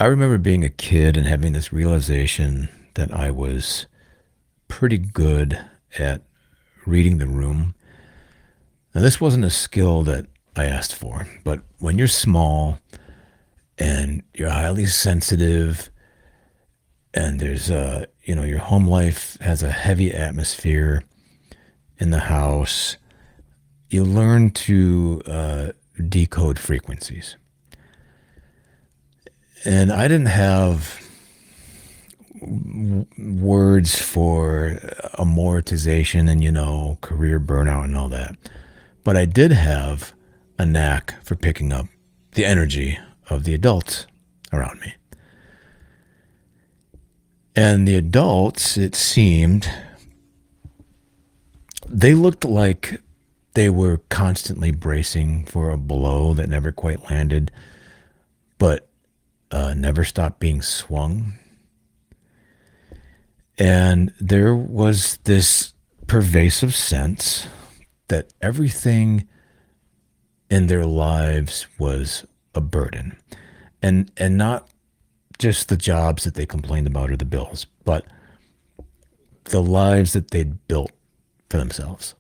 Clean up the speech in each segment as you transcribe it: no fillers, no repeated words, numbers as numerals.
I remember being a kid and having this realization that I was pretty good at reading the room. Now, this wasn't a skill that I asked for, but when you're small and you're highly sensitive and your home life has a heavy atmosphere in the house, you learn to decode frequencies. And I didn't have words for amortization and, career burnout and all that. But I did have a knack for picking up the energy of the adults around me. And the adults, it seemed, they looked like they were constantly bracing for a blow that never quite landed, but never stopped being swung. And there was this pervasive sense that everything in their lives was a burden. And not just the jobs that they complained about or the bills, but the lives that they'd built for themselves.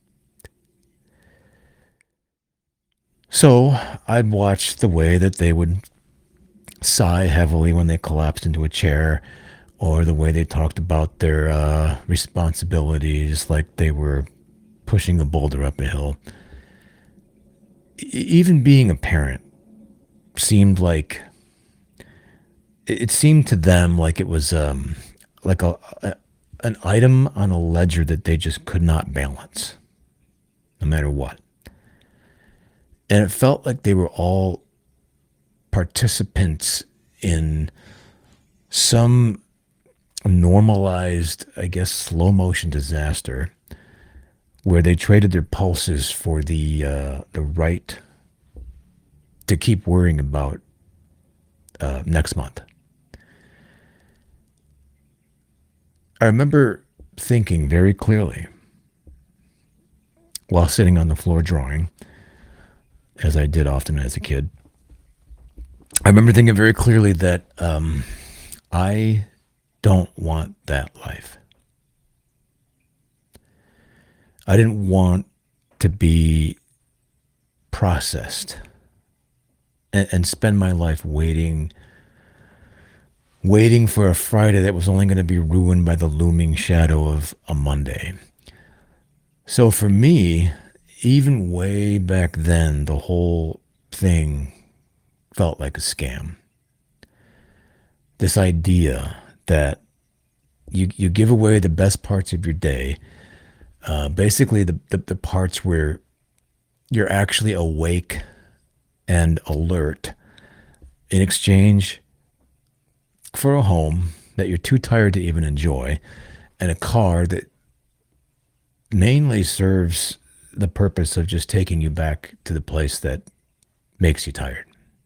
So I'd watch the way that they would sigh heavily when they collapsed into a chair, or the way they talked about their responsibilities like they were pushing a boulder up a hill. Even being a parent seemed like it seemed to them like it was like an item on a ledger that they just could not balance, no matter what. And it felt like they were all participants in some normalized, I guess, slow motion disaster where they traded their pulses for the right to keep worrying about next month. I remember thinking very clearly while sitting on the floor drawing, as I did often as a kid. I remember thinking very clearly that I don't want that life. I didn't want to be processed and spend my life waiting for a Friday that was only going to be ruined by the looming shadow of a Monday. So for me, even way back then, the whole thing felt like a scam. This idea that you give away the best parts of your day, basically the parts where you're actually awake and alert, in exchange for a home that you're too tired to even enjoy, and a car that mainly serves the purpose of just taking you back to the place that makes you tired.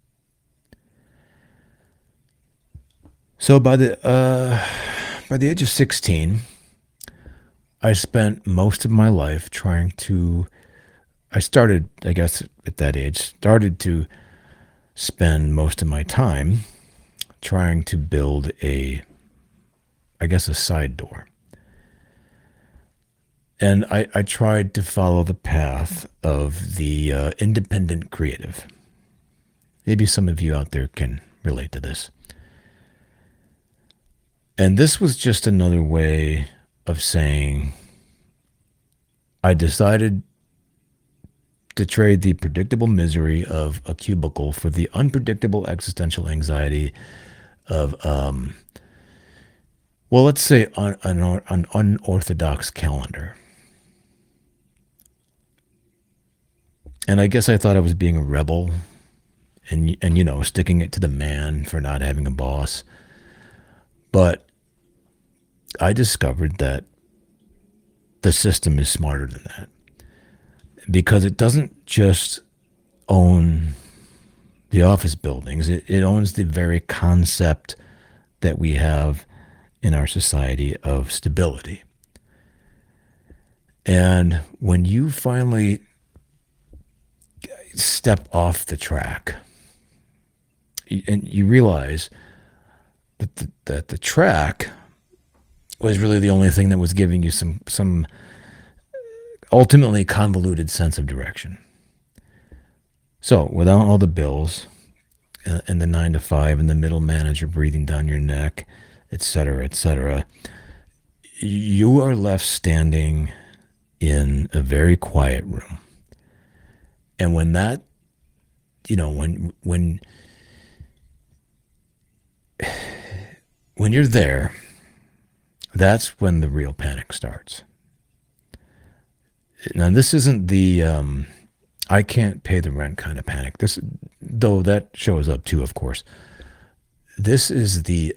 So by the age of 16, I spent most of my life trying to. I started, I guess, at that age, started to spend most of my time trying to build I guess, a side door. And I tried to follow the path of the independent creative. Maybe some of you out there can relate to this. And this was just another way of saying I decided to trade the predictable misery of a cubicle for the unpredictable existential anxiety of, well, let's say an unorthodox calendar. And I guess I thought I was being a rebel and sticking it to the man for not having a boss. But I discovered that the system is smarter than that, because it doesn't just own the office buildings, it owns the very concept that we have in our society of stability. And when you finally step off the track and you realize that the track was really the only thing that was giving you some ultimately convoluted sense of direction. So without all the bills and the 9 to 5 and the middle manager breathing down your neck, et cetera, you are left standing in a very quiet room. And when that, when you're there, that's when the real panic starts. Now, this isn't the I can't pay the rent kind of panic. This, though, that shows up too, of course. This is the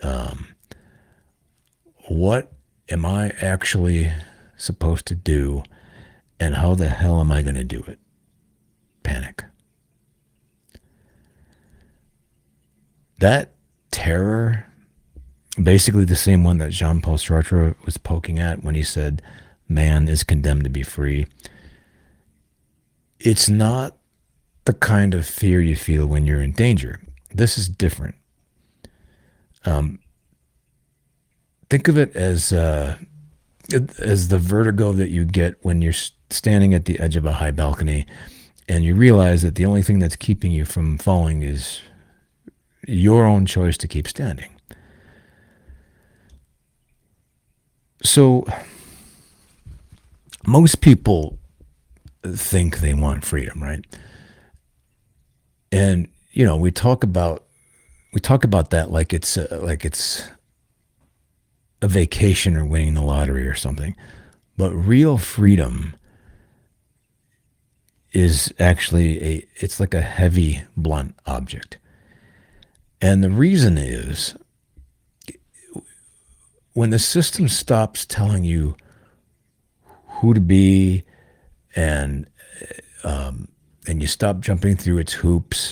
what am I actually supposed to do, and how the hell am I going to do it? Panic. That terror, basically the same one that Jean Paul Sartre was poking at when he said, man is condemned to be free. It's not the kind of fear you feel when you're in danger. This is different. Think of it as the vertigo that you get when you're standing at the edge of a high balcony and you realize that the only thing that's keeping you from falling is your own choice to keep standing. So most people think they want freedom, right? And we talk about that like it's a vacation or winning the lottery or something. But real freedom is actually it's like a heavy blunt object. And the reason is when the system stops telling you who to be and and you stop jumping through its hoops,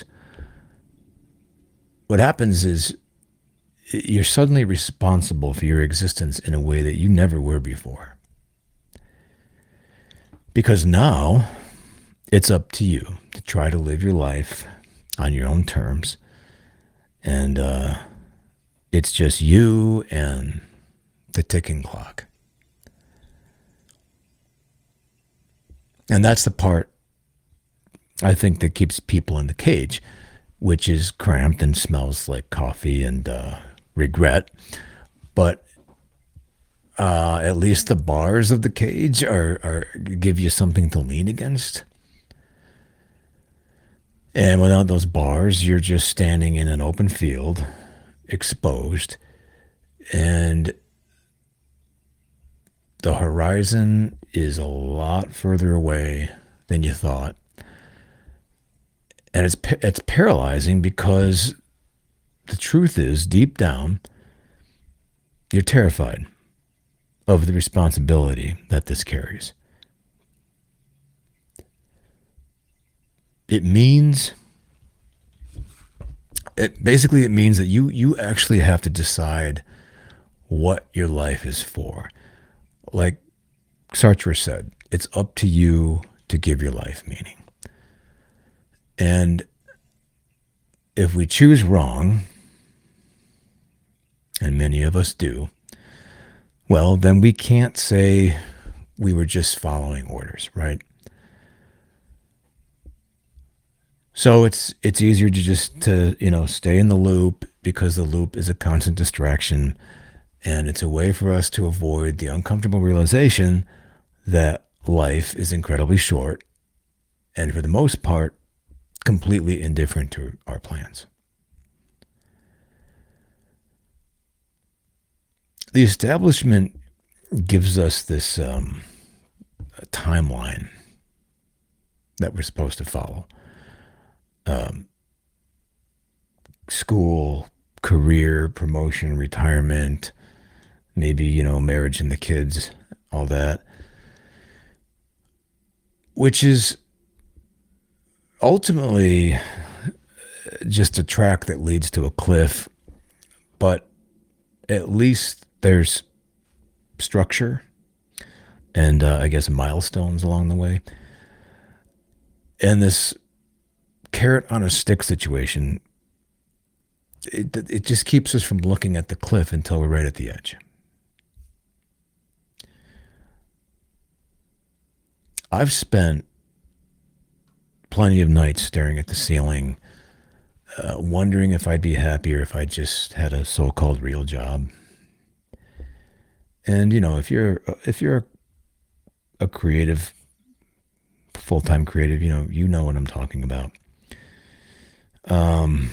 what happens is you're suddenly responsible for your existence in a way that you never were before. Because now it's up to you to try to live your life on your own terms. And it's just you and the ticking clock. And that's the part I think that keeps people in the cage, which is cramped and smells like coffee and regret. But at least the bars of the cage are give you something to lean against. And without those bars, you're just standing in an open field, exposed, and the horizon is a lot further away than you thought. And it's paralyzing because the truth is, deep down, you're terrified of the responsibility that this carries. It means it means that you actually have to decide what your life is for. Like Sartre said, it's up to you to give your life meaning. And if we choose wrong, and many of us do, well, then we can't say we were just following orders, right? So it's easier to just to stay in the loop because the loop is a constant distraction, and it's a way for us to avoid the uncomfortable realization that life is incredibly short and for the most part completely indifferent to our plans. The establishment gives us this timeline that we're supposed to follow. Um, School, career, promotion, retirement, maybe, marriage and the kids, all that, which is ultimately just a track that leads to a cliff, but at least there's structure and I guess milestones along the way. And this carrot on a stick situation it just keeps us from looking at the cliff until we're right at the edge. I've spent plenty of nights staring at the ceiling, wondering if I'd be happier if I just had a so-called real job. And if you're a creative, full-time creative, you know what I'm talking about. Um,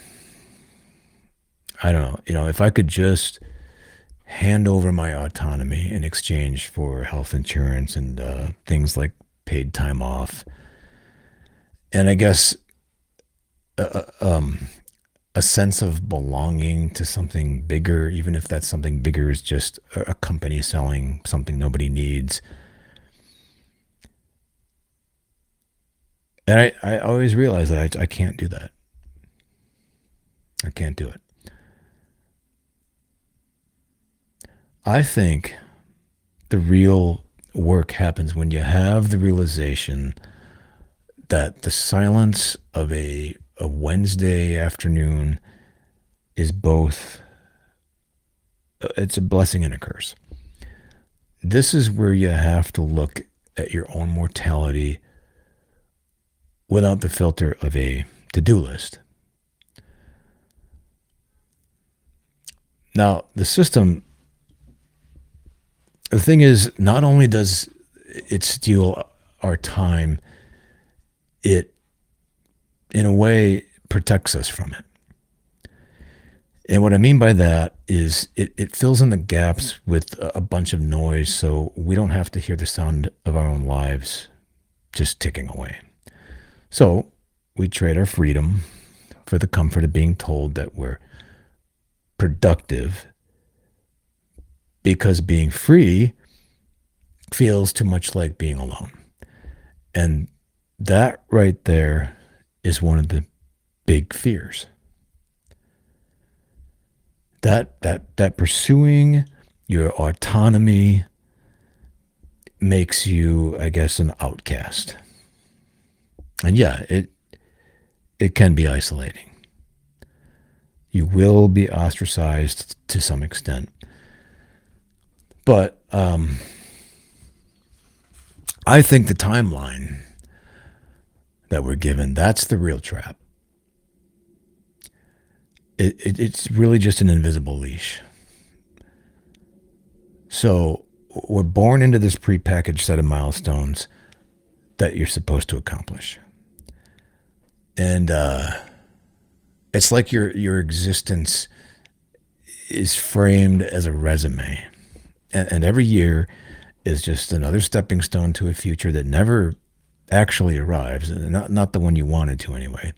I don't know. If I could just hand over my autonomy in exchange for health insurance and things like paid time off, and I guess uh, uh, um, a sense of belonging to something bigger, even if that something bigger is just a company selling something nobody needs. And I always realize that I can't do that. I can't do it. I think the real work happens when you have the realization that the silence of a Wednesday afternoon is both it's a blessing and a curse. This is where you have to look at your own mortality without the filter of a to-do list. Now, the thing is, not only does it steal our time, it, in a way, protects us from it. And what I mean by that is it fills in the gaps with a bunch of noise so we don't have to hear the sound of our own lives just ticking away. So we trade our freedom for the comfort of being told that we're productive because being free feels too much like being alone. And that right there is one of the big fears. That pursuing your autonomy makes you, I guess, an outcast. And yeah, it can be isolating. You will be ostracized to some extent. But I think the timeline that we're given, that's the real trap. It's really just an invisible leash. So we're born into this prepackaged set of milestones that you're supposed to accomplish. And it's like your existence is framed as a resume. And every year is just another stepping stone to a future that never actually arrives, and not the one you wanted to anyway.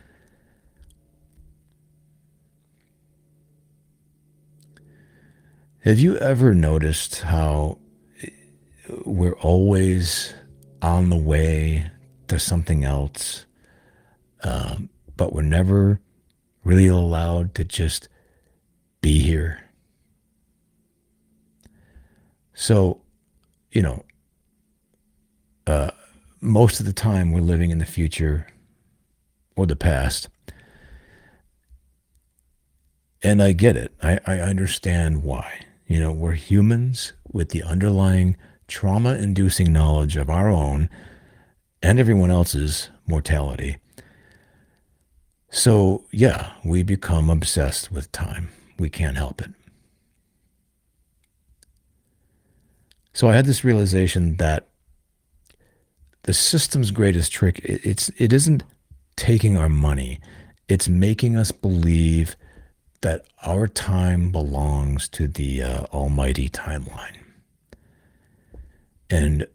Have you ever noticed how we're always on the way to something else, but we're never really allowed to just be here? So, you know, uh, most of the time we're living in the future or the past. And I get it. I understand why. We're humans with the underlying trauma inducing knowledge of our own and everyone else's mortality. So, yeah, we become obsessed with time. We can't help it. So, I had this realization that the system's greatest trick it isn't taking our money. It's making us believe that our time belongs to the almighty timeline. And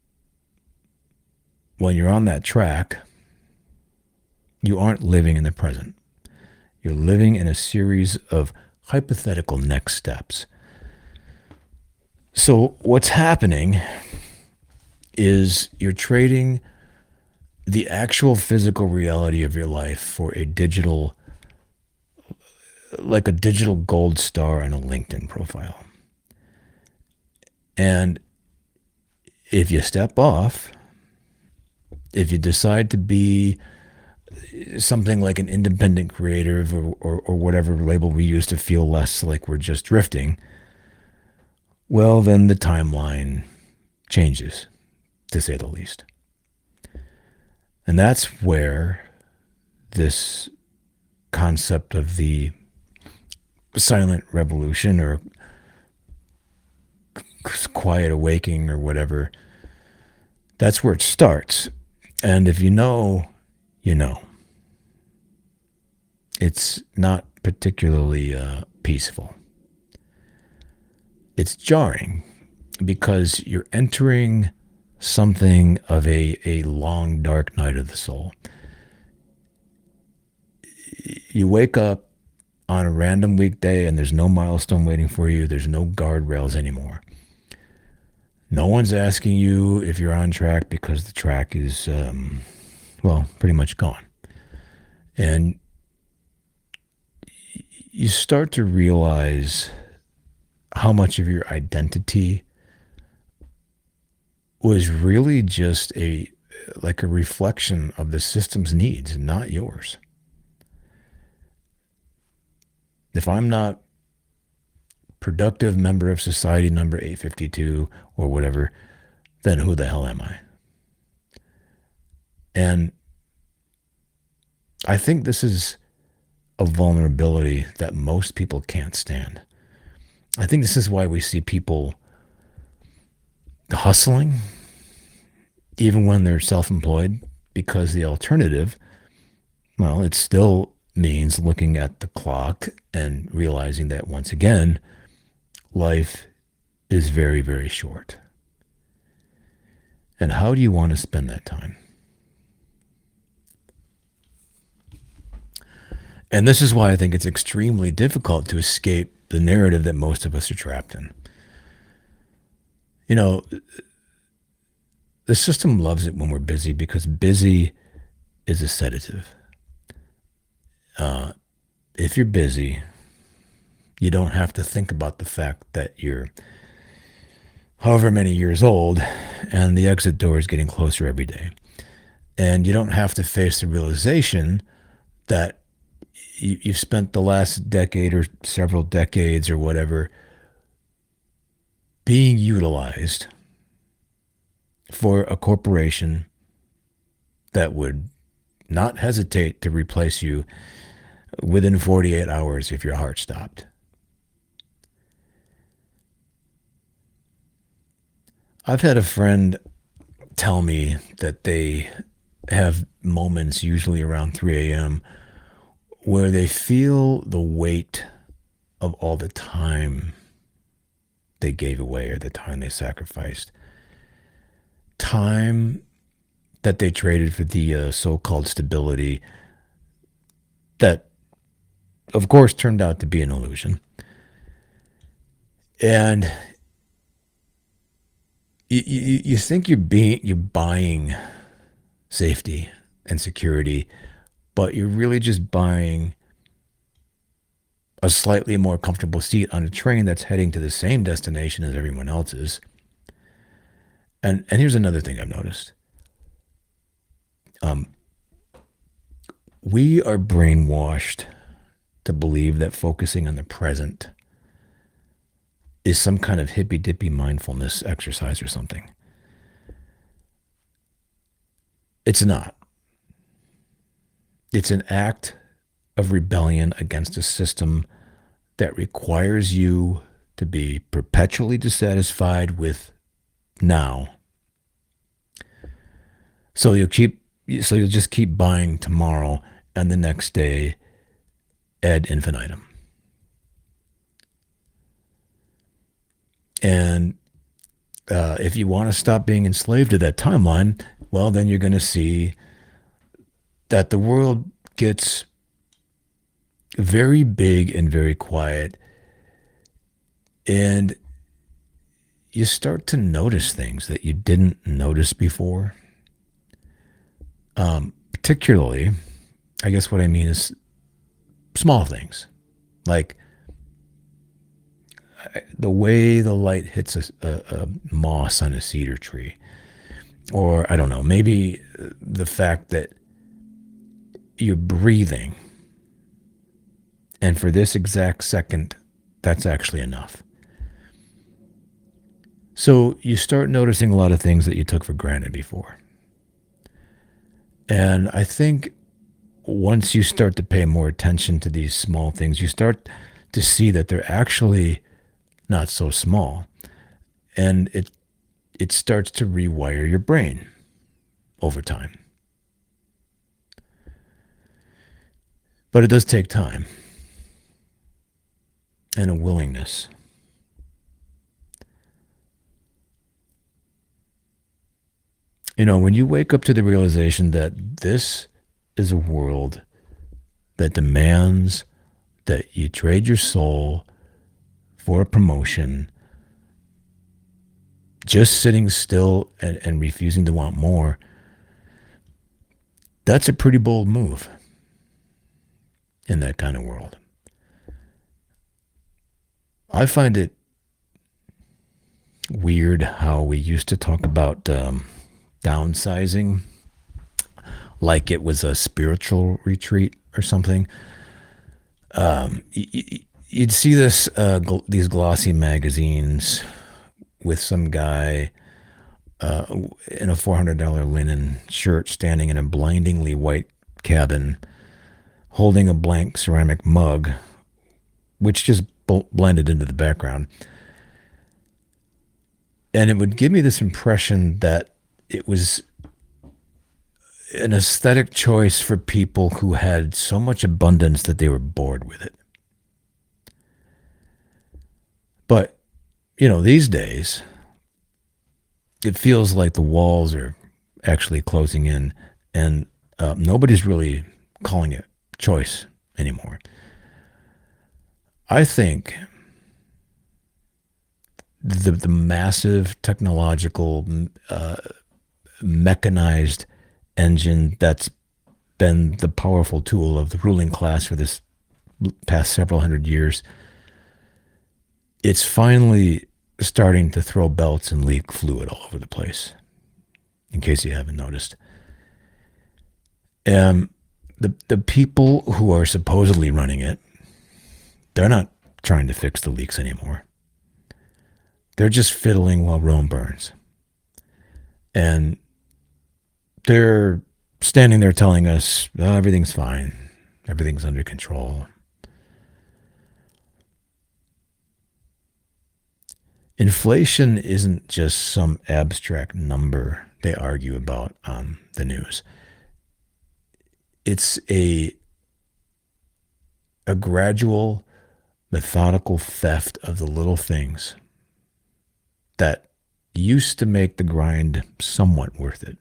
when you're on that track, you aren't living in the present. You're living in a series of hypothetical next steps. So, what's happening is you're trading the actual physical reality of your life for like a digital gold star on a LinkedIn profile. And if you step off, if you decide to be something like an independent creative or whatever label we use to feel less like we're just drifting, well, then the timeline changes, to say the least. And that's where this concept of the silent revolution or quiet awakening or whatever, that's where it starts. And if you know, you know. It's not particularly peaceful. It's jarring because you're entering something of a long, dark night of the soul. You wake up on a random weekday and there's no milestone waiting for you, there's no guardrails anymore. No one's asking you if you're on track because the track is, well, pretty much gone. And you start to realize how much of your identity was really just like a reflection of the system's needs, not yours. If I'm not productive member of society number 852 or whatever, then who the hell am I? And I think this is a vulnerability that most people can't stand. I think this is why we see people hustling, even when they're self employed, because the alternative, well, it still means looking at the clock and realizing that once again, life is very, very short. And how do you want to spend that time? And this is why I think it's extremely difficult to escape the narrative that most of us are trapped in. You know, the system loves it when we're busy because busy is a sedative. If you're busy, you don't have to think about the fact that you're however many years old and the exit door is getting closer every day. And you don't have to face the realization that you've spent the last decade or several decades or whatever being utilized for a corporation that would not hesitate to replace you within 48 hours if your heart stopped. I've had a friend tell me that they have moments, usually around 3 a.m., where they feel the weight of all the time they gave away or the time they sacrificed. Time that they traded for the so-called stability that, of course, turned out to be an illusion. And you think you're buying safety and security, but you're really just buying a slightly more comfortable seat on a train that's heading to the same destination as everyone else's. And here's another thing I've noticed. Um, we are brainwashed to believe that focusing on the present is some kind of hippy dippy mindfulness exercise or something. It's not. It's an act of rebellion against a system that requires you to be perpetually dissatisfied with now. So you'll just keep buying tomorrow and the next day ad infinitum. And if you want to stop being enslaved to that timeline, well, then you're going to see that the world gets very big and very quiet. And you start to notice things that you didn't notice before. Particularly, I guess what I mean is small things like the way the light hits a moss on a cedar tree. Or I don't know, maybe the fact that you're breathing. And for this exact second, that's actually enough. So you start noticing a lot of things that you took for granted before. And I think once you start to pay more attention to these small things, you start to see that they're actually not so small. And it starts to rewire your brain over time. But it does take time and a willingness. When you wake up to the realization that this is a world that demands that you trade your soul for a promotion, just sitting still and refusing to want more, that's a pretty bold move in that kind of world. I find it weird how we used to talk about downsizing like it was a spiritual retreat or something. You'd see these glossy magazines with some guy in a $400 linen shirt standing in a blindingly white cabin holding a blank ceramic mug, which just blended into the background. And it would give me this impression that it was an aesthetic choice for people who had so much abundance that they were bored with it. But, these days, it feels like the walls are actually closing in and nobody's really calling it choice anymore. I think the massive technological mechanized engine that's been the powerful tool of the ruling class for this past several hundred years, it's finally starting to throw belts and leak fluid all over the place, in case you haven't noticed. And the people who are supposedly running it, they're not trying to fix the leaks anymore. They're just fiddling while Rome burns. And they're standing there telling us, "Oh, everything's fine. Everything's under control." Inflation isn't just some abstract number they argue about on the news. It's a gradual, methodical theft of the little things that used to make the grind somewhat worth it.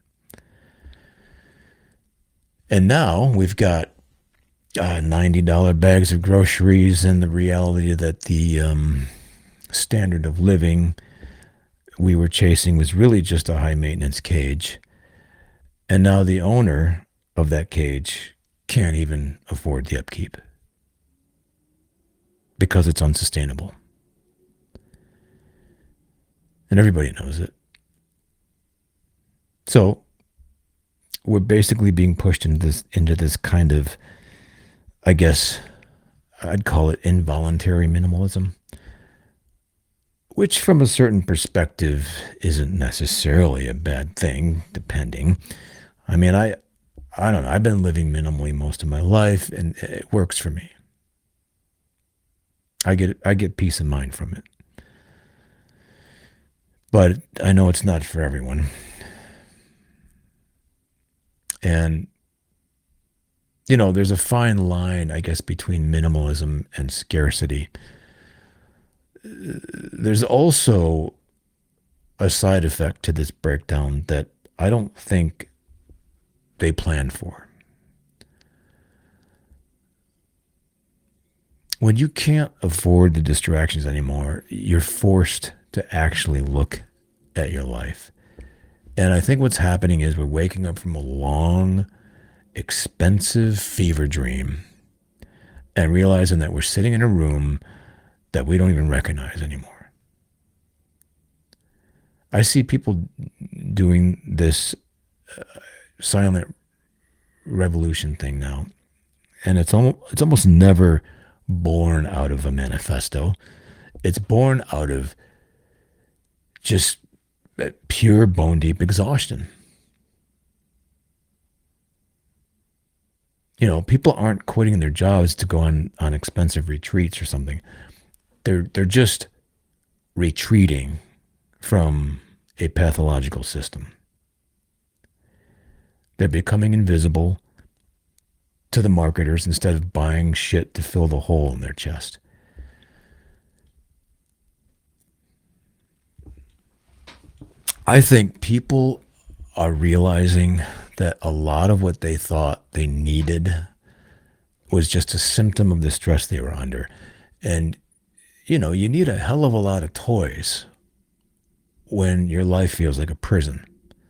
And now we've got $90 bags of groceries and the reality that the standard of living we were chasing was really just a high maintenance cage. And now the owner of that cage can't even afford the upkeep because it's unsustainable. And everybody knows it. So we're basically being pushed into this kind of, I guess I'd call it involuntary minimalism, which from a certain perspective isn't necessarily a bad thing, depending. I mean, I don't know. I've been living minimally most of my life, and it works for me. I get peace of mind from it. But I know it's not for everyone. And there's a fine line, I guess, between minimalism and scarcity. There's also a side effect to this breakdown that I don't think they planned for. When you can't afford the distractions anymore, you're forced to actually look at your life. And I think what's happening is we're waking up from a long, expensive fever dream and realizing that we're sitting in a room that we don't even recognize anymore. I see people doing this silent revolution thing now, and it's almost never born out of a manifesto. It's born out of just pure bone deep exhaustion. People aren't quitting their jobs to go on expensive retreats or something. They're just retreating from a pathological system. They're becoming invisible to the marketers instead of buying shit to fill the hole in their chest. I think people are realizing that a lot of what they thought they needed was just a symptom of the stress they were under. And, you need a hell of a lot of toys when your life feels like a prison.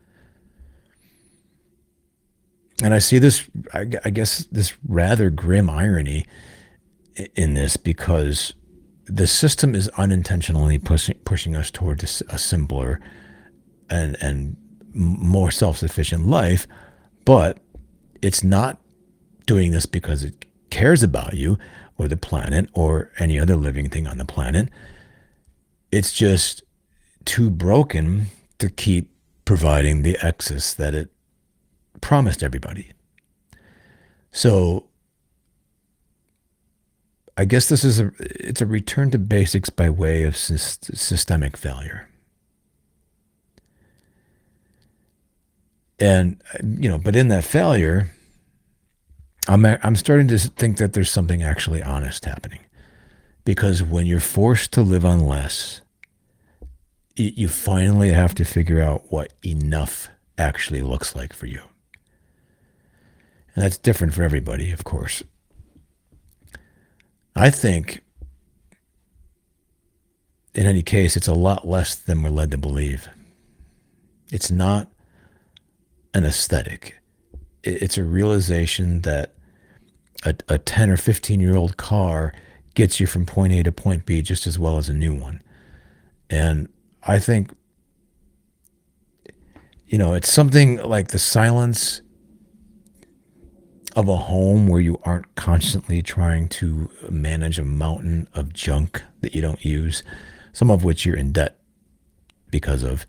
And I see this, I guess, this rather grim irony in this because the system is unintentionally pushing us towards a simpler and more self-sufficient life, but it's not doing this because it cares about you or the planet or any other living thing on the planet. It's just too broken to keep providing the excess that it promised everybody. So I guess it's a return to basics by way of systemic failure. And but in that failure, I'm starting to think that there's something actually honest happening. Because when you're forced to live on less, you finally have to figure out what enough actually looks like for you. And that's different for everybody, of course. I think, in any case, it's a lot less than we're led to believe. It's not an aesthetic. It's a realization that a 10 or 15-year-old car gets you from point A to point B just as well as a new one. And I think, it's something like the silence of a home where you aren't constantly trying to manage a mountain of junk that you don't use, some of which you're in debt because of.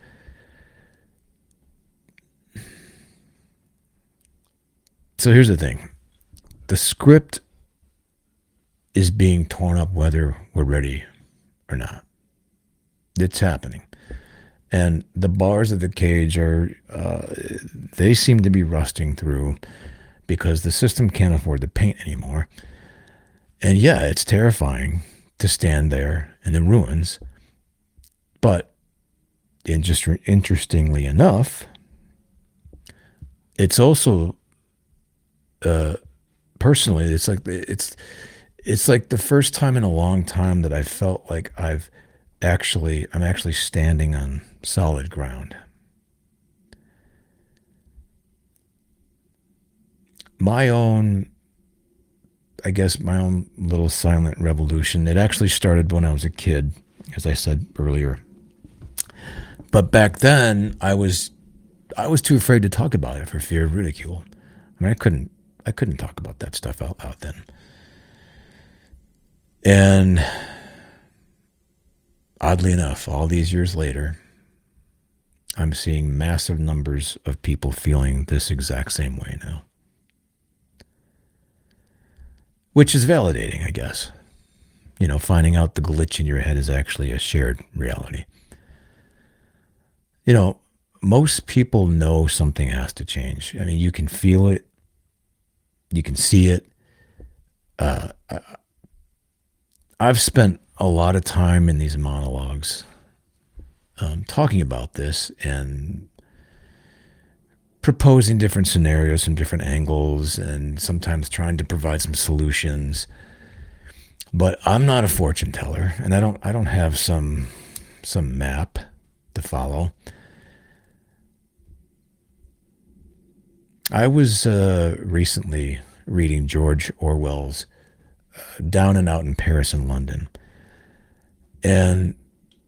So here's the thing. The script is being torn up whether we're ready or not. It's happening. And the bars of the cage they seem to be rusting through because the system can't afford to paint anymore. And yeah, it's terrifying to stand there in the ruins. But interestingly enough, it's also personally, it's like the first time in a long time that I felt like I'm actually standing on solid ground. My own, I guess, my own little silent revolution. It actually started when I was a kid, as I said earlier. But back then, I was too afraid to talk about it for fear of ridicule. I mean, I couldn't talk about that stuff out loud then. And oddly enough, all these years later, I'm seeing massive numbers of people feeling this exact same way now, which is validating, I guess. Finding out the glitch in your head is actually a shared reality. You know, most people know something has to change. I mean, you can feel it, you can see it. Uh, I- I've spent a lot of time in these monologues talking about this and proposing different scenarios from different angles and sometimes trying to provide some solutions. But I'm not a fortune teller and I don't have some map to follow. I was recently reading George Orwell's Down and Out in Paris and London. And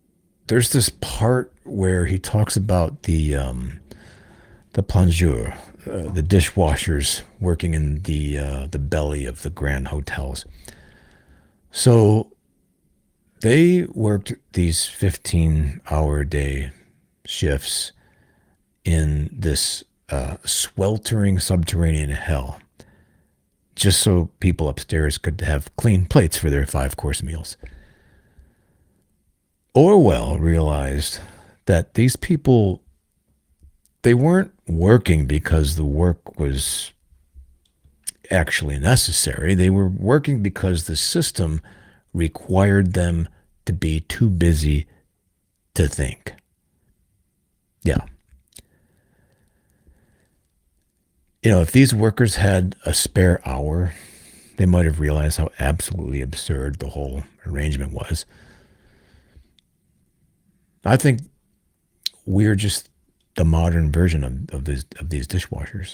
there's this part where he talks about the plongeur, the dishwashers working in the belly of the grand hotels. So they worked these 15-hour day shifts in this sweltering subterranean hell, just so people upstairs could have clean plates for their five-course meals. Orwell realized that these people, they weren't working because the work was actually necessary. They were working because the system required them to be too busy to think. Yeah. If these workers had a spare hour, they might have realized how absolutely absurd the whole arrangement was. I think we're just the modern version of these dishwashers.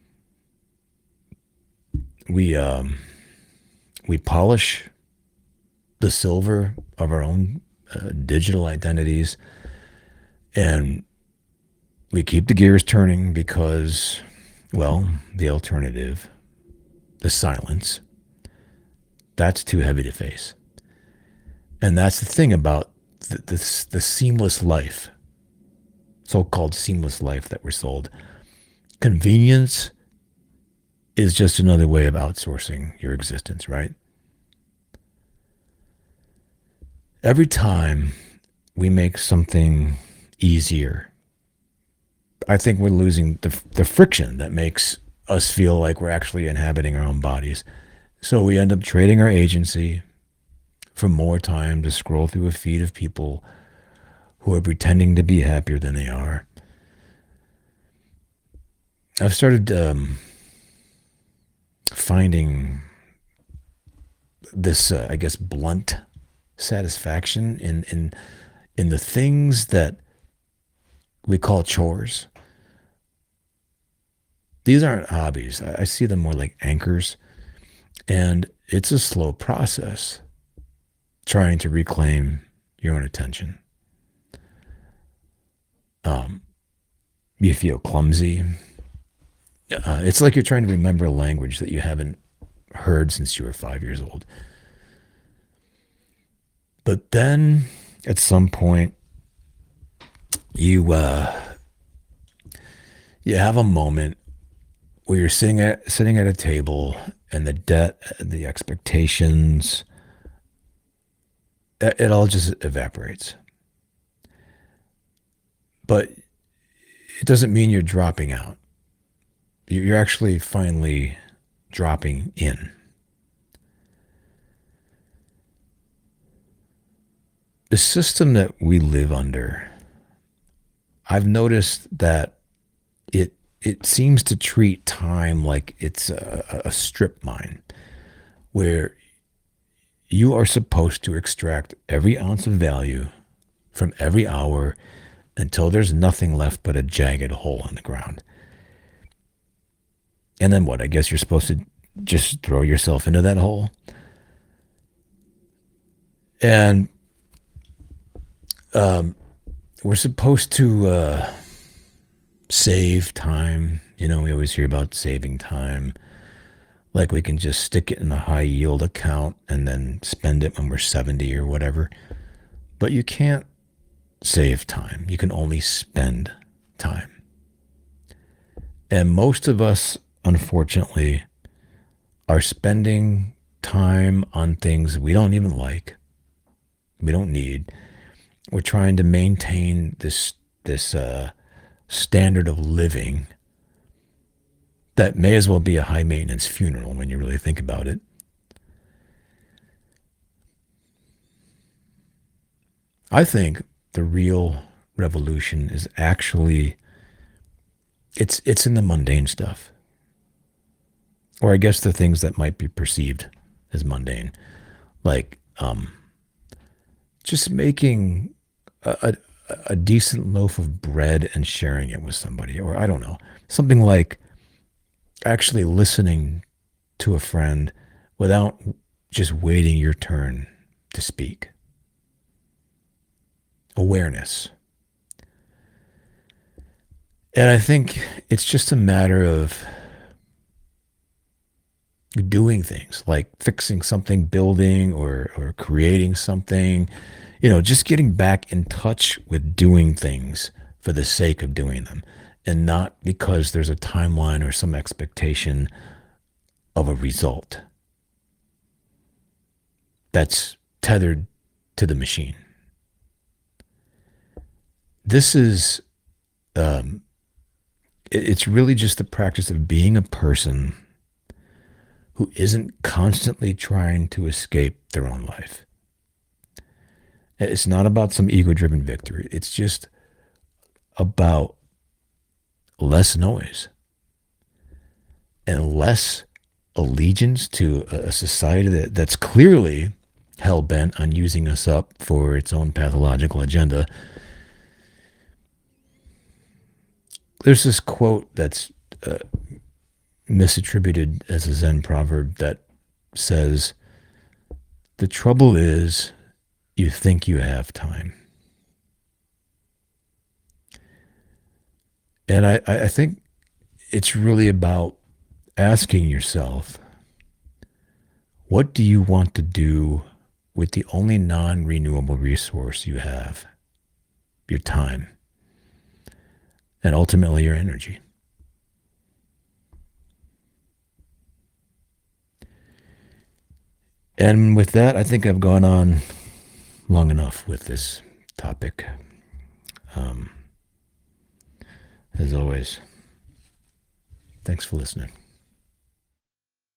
We polish the silver of our own digital identities, and we keep the gears turning because, well, the alternative, the silence, that's too heavy to face. And that's the thing about the seamless life, so-called seamless life that we're sold. Convenience is just another way of outsourcing your existence, right? Every time we make something easier, I think we're losing the friction that makes us feel like we're actually inhabiting our own bodies. So we end up trading our agency for more time to scroll through a feed of people who are pretending to be happier than they are. I've started finding this, I guess, blunt satisfaction in the things that we call chores. These aren't hobbies. I see them more like anchors, and it's a slow process trying to reclaim your own attention. Um, you feel clumsy. It's like you're trying to remember a language that you haven't heard since you were 5 years old. But then at some point, you you have a moment where you're sitting at a table, and the debt, the expectations, it all just evaporates. But it doesn't mean you're dropping out. You're actually finally dropping in. The system that we live under, I've noticed that it seems to treat time like it's a strip mine where you are supposed to extract every ounce of value from every hour until there's nothing left but a jagged hole in the ground. And then what? I guess you're supposed to just throw yourself into that hole. And um, we're supposed to save time. We always hear about saving time. Like we can just stick it in a high yield account and then spend it when we're 70 or whatever. But you can't save time. You can only spend time. And most of us, unfortunately, are spending time on things we don't even like, we don't need. We're trying to maintain this standard of living that may as well be a high maintenance funeral when you really think about it. I think the real revolution is actually it's in the mundane stuff, or I guess the things that might be perceived as mundane, like just making a, a decent loaf of bread and sharing it with somebody, or I don't know, something like actually listening to a friend without just waiting your turn to speak. Awareness. And I think it's just a matter of doing things like fixing something, building or creating something, just getting back in touch with doing things for the sake of doing them and not because there's a timeline or some expectation of a result that's tethered to the machine. This is, um, it's really just the practice of being a person who isn't constantly trying to escape their own life. It's not about some ego driven victory. It's just about less noise and less allegiance to a society that's clearly hell bent on using us up for its own pathological agenda. There's this quote that's uh, misattributed as a Zen proverb that says, "The trouble is you think you have time." And I think it's really about asking yourself, what do you want to do with the only non renewable resource you have? Your time, and ultimately your energy. And with that, I think I've gone on long enough with this topic. Um, as always, thanks for listening.